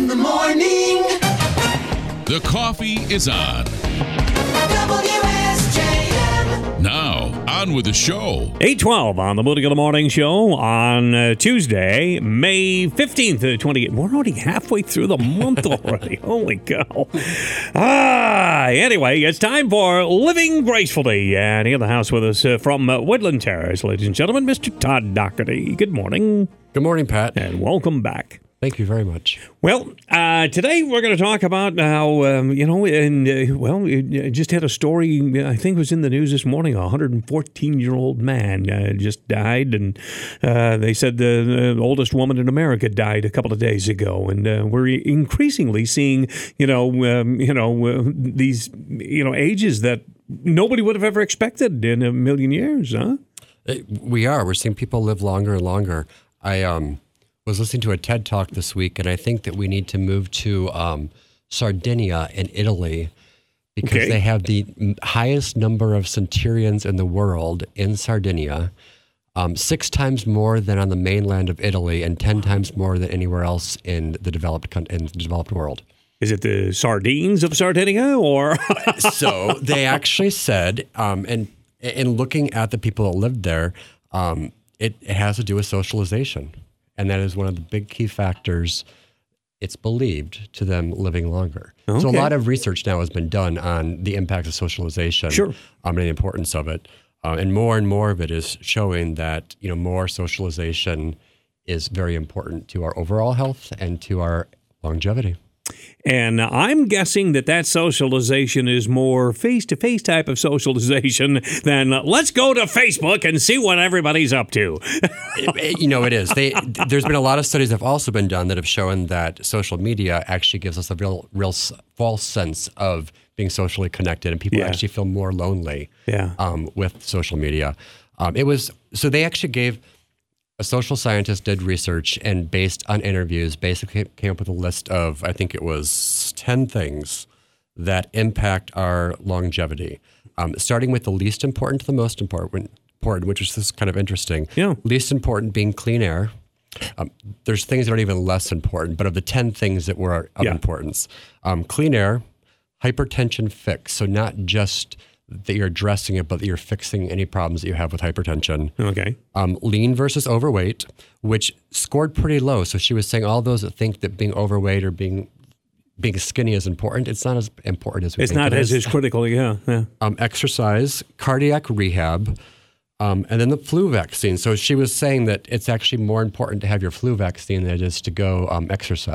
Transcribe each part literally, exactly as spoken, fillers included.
in the morning. The coffee is on. W S J M. Now, on with the show. eight twelve on the Moody in the Morning Show on uh, Tuesday, May fifteenth, twenty. We're already halfway through the month already. Holy cow. Ah, anyway, it's time for Living Gracefully. And in the house with us uh, from uh, Woodland Terrace, ladies and gentlemen, Mister Todd Doherty. Good morning. Good morning, Pat. And welcome back. Thank you very much. Well, uh, today we're going to talk about how, um, you know, and, uh, well, I just had a story, I think it was in the news this morning, a one hundred fourteen-year-old man uh, just died, and uh, they said the, the oldest woman in America died a couple of days ago, and uh, we're increasingly seeing, you know, um, you know, uh, these, you know, ages that nobody would have ever expected in a million years, huh? We are. We're seeing people live longer and longer. I, um... was listening to a TED Talk this week, and I think that we need to move to um, Sardinia in Italy because Okay. they have the highest number of centurions in the world in Sardinia, um, six times more than on the mainland of Italy, and ten times more than anywhere else in the developed con- in the developed world. Is it the sardines of Sardinia, or? So they actually said, um, and in looking at the people that lived there, um, it, it has to do with socialization. And that is one of the big key factors, it's believed, to them living longer. Okay. So a lot of research now has been done on the impact of socialization, Sure. um, and the importance of it. Uh, and more and more of it is showing that, you know, more socialization is very important to our overall health and to our longevity. And I'm guessing that that socialization is more face-to-face type of socialization than uh, let's go to Facebook and see what everybody's up to. It- it- you know, it is. They, there's been a lot of studies that have also been done that have shown that social media actually gives us a real, real s- false sense of being socially connected, and people Yeah. actually feel more lonely Yeah. um, with social media. Um, it was so they actually gave. A social scientist did research and based on interviews, basically came up with a list of, I think it was ten things that impact our longevity. Um, starting with the least important to the most important, important which is this kind of interesting. Yeah. Least important being clean air. Um, there's things that are even less important, but of the ten things that were of Yeah. importance, um, clean air, hypertension fix. So not just that you're addressing it, but that you're fixing any problems that you have with hypertension. Okay. Um, lean versus overweight, which scored pretty low. So she was saying all those that think that being overweight or being being skinny is important, it's not as important as we It's think not it as, is. as critical, yeah. yeah. Um, exercise, cardiac rehab, um, and then the flu vaccine. So she was saying that it's actually more important to have your flu vaccine than it is to go um,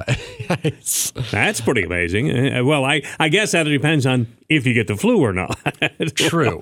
exercise. That's pretty amazing. Uh, well, I, I guess that depends on if you get the flu or not. True.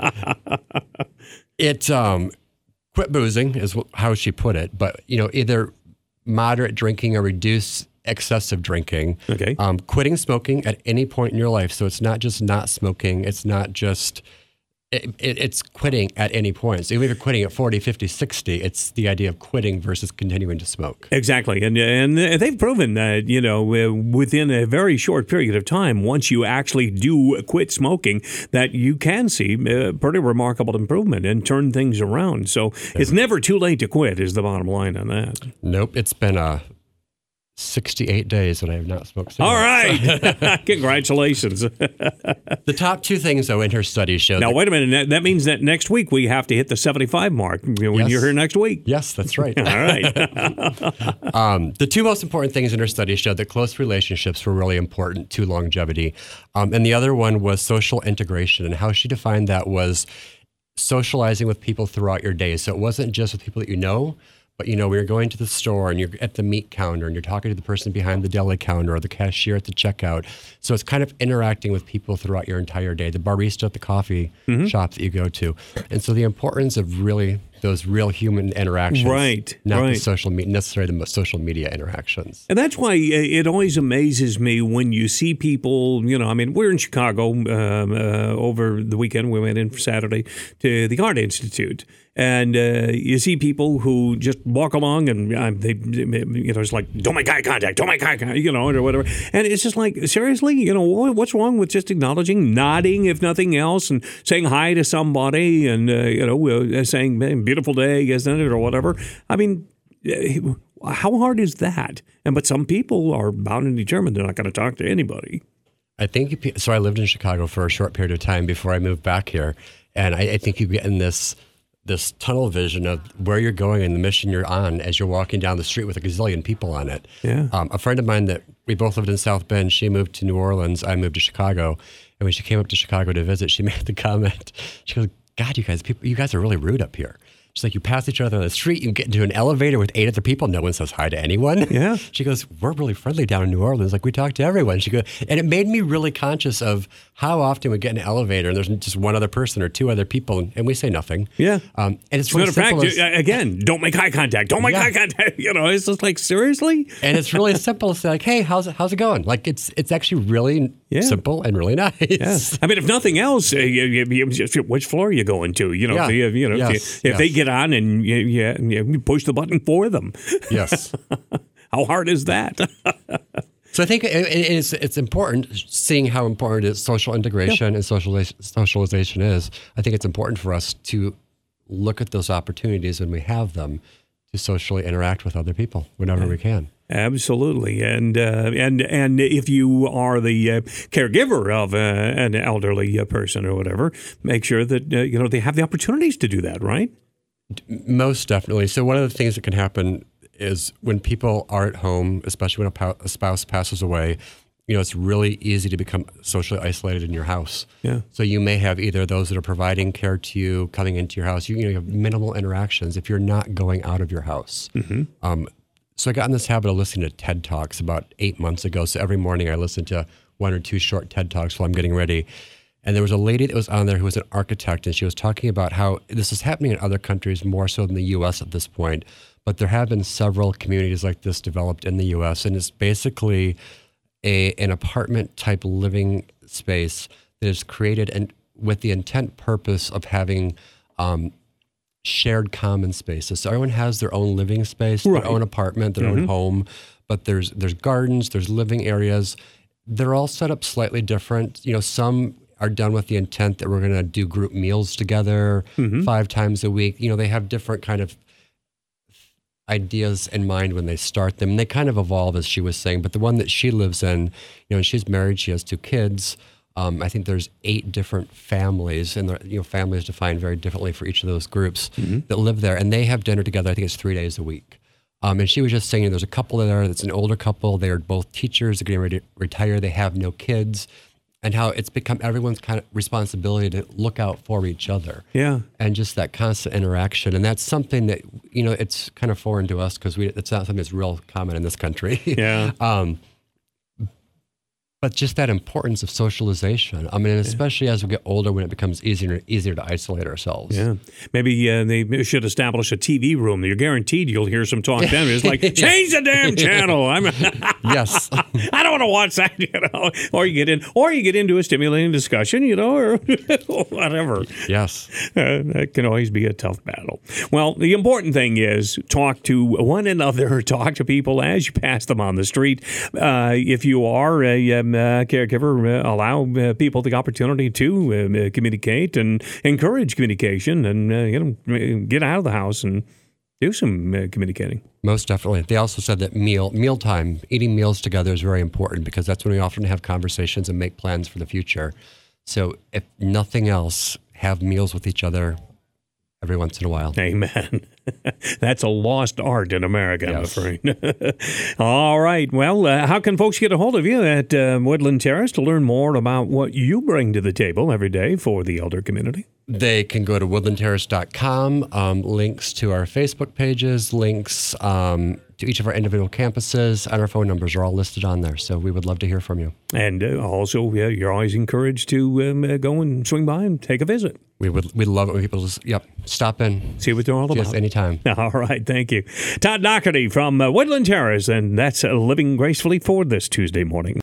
It um, quit boozing is wh- how she put it, but you know, either moderate drinking or reduce excessive drinking. Okay. Um, quitting smoking at any point in your life. So it's not just not smoking. It's not just. It, it, it's quitting at any point. So even if you're quitting at forty, fifty, sixty, it's the idea of quitting versus continuing to smoke. Exactly. And and they've proven that, you know, uh, within a very short period of time, once you actually do quit smoking, that you can see a pretty remarkable improvement and turn things around. So it's never too late to quit is the bottom line on that. Nope. It's been uh, sixty-eight days that I have not smoked cigarettes. All right. Congratulations. The top two things, though, in her study show. Now, that- wait a minute. That, that means that next week we have to hit the seventy-five mark when Yes. you're here next week. Yes, that's right. All right. Um, the two most important things in her study showed that close relationships were really important to longevity. Um, and the other one was social integration. And how she defined that was socializing with people throughout your day. So it wasn't just with people that you know, but, you know, when you're going to the store and you're at the meat counter and you're talking to the person behind the deli counter or the cashier at the checkout. So it's kind of interacting with people throughout your entire day, the barista at the coffee Mm-hmm. shop that you go to. And so the importance of really those real human interactions. Right, Not right. the social media, necessarily the social media interactions. And that's why it always amazes me when you see people, you know, I mean, we're in Chicago um, uh, over the weekend. We went in for Saturday to the Art Institute. And uh, you see people who just walk along and uh, they, you know, it's like, don't make eye contact, don't make eye contact, you know, or whatever. And it's just like, seriously, you know, what's wrong with just acknowledging, nodding, if nothing else, and saying hi to somebody and, uh, you know, uh, saying, beautiful day, isn't it, or whatever. I mean, How hard is that? And but some people are bound and determined they're not going to talk to anybody. I think, if you- so I lived in Chicago for a short period of time before I moved back here. And I, I think you get in this this tunnel vision of where you're going and the mission you're on as you're walking down the street with a gazillion people on it. Yeah. Um, a friend of mine that we both lived in South Bend, she moved to New Orleans, I moved to Chicago. And when she came up to Chicago to visit, she made the comment, she goes, God, you guys, people, you guys are really rude up here. She's like, you pass each other on the street, you get into an elevator with eight other people, no one says hi to anyone. Yeah. She goes, we're really friendly down in New Orleans. Like, we talk to everyone. She goes, and it made me really conscious of how often we get in an elevator and there's just one other person or two other people and, and we say nothing. Yeah. Um, and it's As a really matter of fact, simple as, uh, again, don't make eye contact. Don't make Yeah. eye contact. You know, it's just like, seriously? and it's really simple to say, like, hey, how's it, how's it going? Like, it's it's actually really Yeah. simple and really nice. Yeah. I mean, if nothing else, uh, you, you, you, which floor are you going to? You know, Yeah. if, you, you know, if, Yes. you, if they Yes. get on and you, you, you push the button for them, Yes. how hard is that? So I think it, it is, it's important, seeing how important it is social integration and socialization, socialization is. I think it's important for us to look at those opportunities when we have them to socially interact with other people whenever we can. Absolutely, and uh, and and if you are the uh, caregiver of uh, an elderly uh, person or whatever, make sure that uh, you know they have the opportunities to do that, right? Most definitely. So one of the things that can happen is when people are at home, especially when a, pou- a spouse passes away, you know, it's really easy to become socially isolated in your house. Yeah. So you may have either those that are providing care to you, coming into your house. You, you know, you have minimal interactions if you're not going out of your house. Mm-hmm. Um, so I got in this habit of listening to TED Talks about eight months ago. So every morning I listen to one or two short TED Talks while I'm getting ready. And there was a lady that was on there who was an architect, and she was talking about how this is happening in other countries more so than the U S at this point. But there have been several communities like this developed in the U S, and it's basically a an apartment type living space that is created and with the intent purpose of having um, shared common spaces. So everyone has their own living space, Right. their own apartment, their own home, but there's there's gardens, there's living areas. They're all set up slightly different. You know, some are done with the intent that we're going to do group meals together five times a week. You know, they have different kind of ideas in mind when they start them. And they kind of evolve, as she was saying. But the one that she lives in, you know, and she's married, she has two kids. Um, I think there's eight different families, and you know, families defined very differently for each of those groups that live there. And they have dinner together. I think it's three days a week. Um, and she was just saying, you know, there's a couple there that's an older couple. They are both teachers. They're getting ready to retire. They have no kids. And how it's become everyone's kind of responsibility to look out for each other. Yeah. And just that constant interaction. And that's something that, you know, it's kind of foreign to us because we it's not something that's real common in this country. Yeah. um, but just that importance of socialization. I mean, and especially as we get older, when it becomes easier and easier to isolate ourselves. Yeah, maybe uh, they should establish a T V room. You're guaranteed you'll hear some talk then. It's like, change the damn channel. I'm, Yes. I don't want to watch that. You know, or you get in, or you get into a stimulating discussion. You know, or whatever. Yes. Uh, that can always be a tough battle. Well, the important thing is talk to one another, talk to people as you pass them on the street. Uh, if you are a um, uh, caregiver, uh, allow uh, people the opportunity to uh, communicate and encourage communication, and uh, you know, get out of the house and do some uh, communicating. Most definitely. They also said that meal mealtime, eating meals together is very important because that's when we often have conversations and make plans for the future. So if nothing else, have meals with each other every once in a while. Amen. That's a lost art in America, Yes. I'm afraid. All right. Well, uh, how can folks get a hold of you at uh, Woodland Terrace to learn more about what you bring to the table every day for the elder community? They can go to woodland terrace dot com, um, links to our Facebook pages, links um, to each of our individual campuses, and our phone numbers are all listed on there. So we would love to hear from you. And uh, also, yeah, you're always encouraged to um, uh, go and swing by and take a visit. We would we love it when people just, yep, stop in. See what they're all See us about. anytime. All right. Thank you. Todd Doherty from uh, Woodland Terrace, and that's uh, Living Gracefully for this Tuesday morning.